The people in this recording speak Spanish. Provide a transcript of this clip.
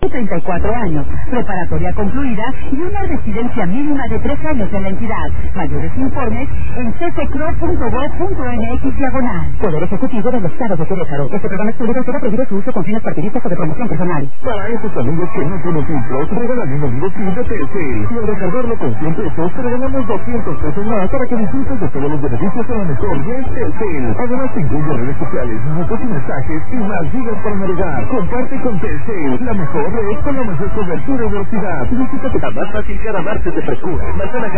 34 años, preparatoria concluida y una residencia mínima de 3 años en la entidad. Mayores informes en ccro.gov.mx/. Poder Ejecutivo del Estado de Querétaro. Este programa es público, será prohibido su uso con fines partidistas o de promoción personal. Para esos amigos que no tienen filtros, regalan un amigo SIM de Telcel. Y al recargarlo con 100 pesos, te regalamos 200 pesos más para que disfrutes de todos los beneficios a la mejor red Telcel. Además, te incluye redes sociales, minutos y mensajes y más gigas para navegar. Comparte con Telcel, la mejor red con la mejor cobertura y velocidad. Visítate a más fácil cada martes de frescura.